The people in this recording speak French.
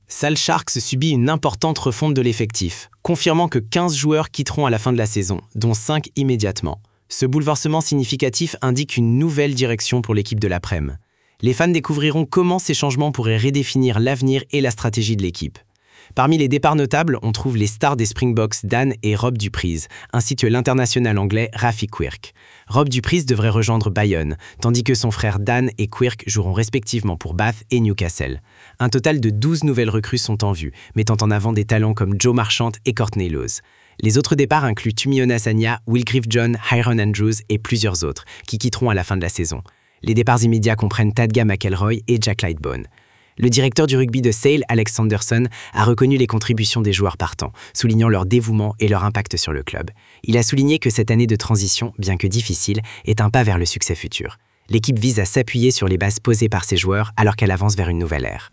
Sale Sharks subit une importante refonte de l'effectif, confirmant que 15 joueurs quitteront à la fin de la saison, dont 5 immédiatement. Ce bouleversement significatif indique une nouvelle direction pour l'équipe de l'après-midi. Les fans découvriront comment ces changements pourraient redéfinir l'avenir et la stratégie de l'équipe. Parmi les départs notables, on trouve les stars des Springboks Dan et Rob Duprise, ainsi que l'international anglais Raffi Quirk. Rob Duprise devrait rejoindre Bayonne, tandis que son frère Dan et Quirk joueront respectivement pour Bath et Newcastle. Un total de 12 nouvelles recrues sont en vue, mettant en avant des talents comme Joe Marchant et Courtney Lawes. Les autres départs incluent Tumiona Sagna, Will Griff-John, Hyron Andrews et plusieurs autres, qui quitteront à la fin de la saison. Les départs immédiats comprennent Tadga McElroy et Jack Lightbone. Le directeur du rugby de Sale, Alex Sanderson, a reconnu les contributions des joueurs partants, soulignant leur dévouement et leur impact sur le club. Il a souligné que cette année de transition, bien que difficile, est un pas vers le succès futur. L'équipe vise à s'appuyer sur les bases posées par ses joueurs alors qu'elle avance vers une nouvelle ère.